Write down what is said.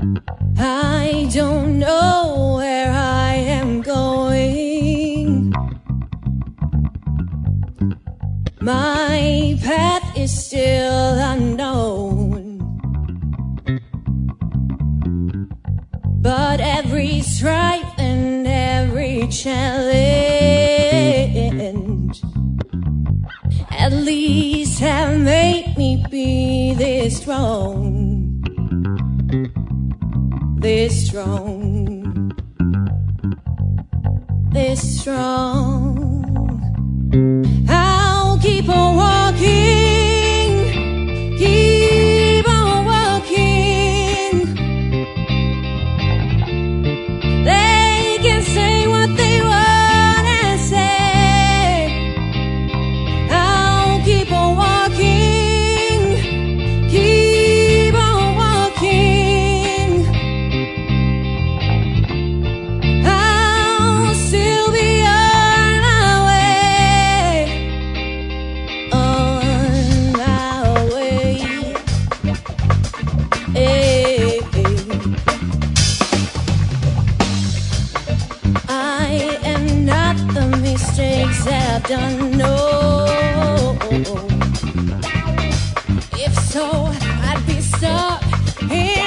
I don't know where I am going. My path is still unknown, but every strife and every challenge at least have made me be this strong, this strong, this strong. I'll keep on walking, keep on walking. They can say what they want to say. I'll keep on walking, keep on walking. I'll still be on my way, on my way. Hey, I am not the mistakes that I've done, no. If so, I'd be stuck in